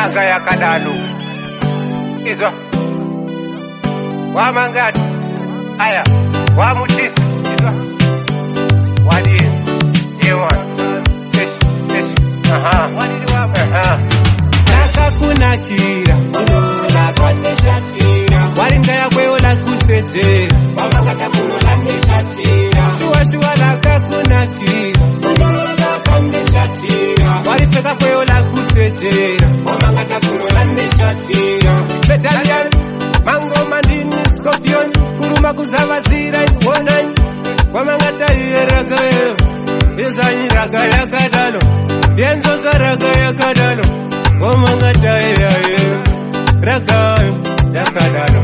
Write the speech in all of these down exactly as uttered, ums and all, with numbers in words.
raga yakadalo izwa wamangati aya wamutisi izwa wadi yewa yes yes aha wadi wa aha nakakunakira unola kwaneshatira waringa yakweola kusejera wamangata kunola neshatira shuwa nakakunakira unola kwaneshatira waripeka kweola kusejera wamangata kunola neshatira medallion mango mandini scorpion kuruma kuzavazira iwonani wamangata iyeragayo izanyiraga yakadalo yenzoza raga yakadalo wamangata iyayo ragayo yakadalo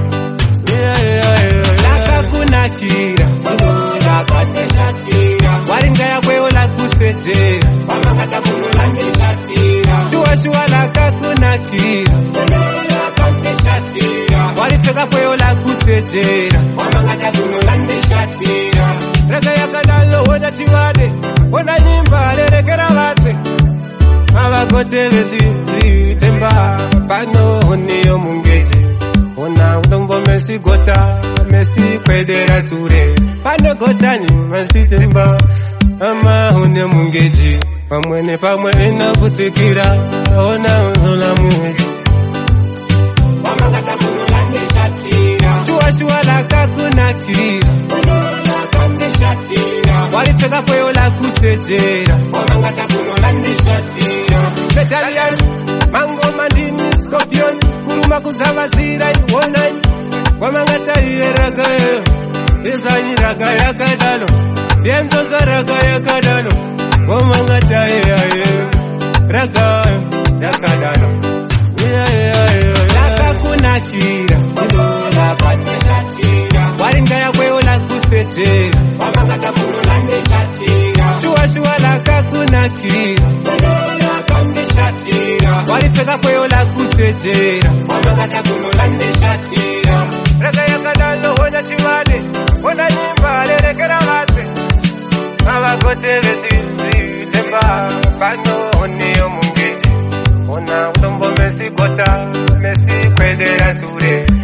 nakakunakira unola kwaneshatira waringa yakweola kusejera wamangata kunola neshatira shuwa nakakunakira unola kwaneshatira waripeka kweola kusejera wamangata kunola neshatira raga yakadalo wona tivade wona nyimba lerekera vatse avagote vesitemba pano niyo mungeji ona utombo mesi gota mesi kwedera sure pano gotanyi mesitemba ama une mungeji pamwene pamwe inavutikira ona ona mungeji wamangata kunola neshatira shuwa nakakunakira unola kwaneshatira waripeka kweola kusejera wamangata kunola neshatira medallion mango mandini scorpion kuruma kuzavazira iwonani wamangata iyeragayo izanyiraga yakadalo yenzoza raga yakadalo wamangata iyayo ragayo yakadalo nakakunakira unola kwaneshatira waringa yakweola kusejera wamangata kunola neshatira shuwa nakakunakira unola kwaneshatira waripeka kweola kusejera wamangata kunola neshatira raga yakadalo wona tivade wona nyimba lerekera vatse avagote vesitemba pano niyo mungeji ona utombo mesi gota mesi kwedera sure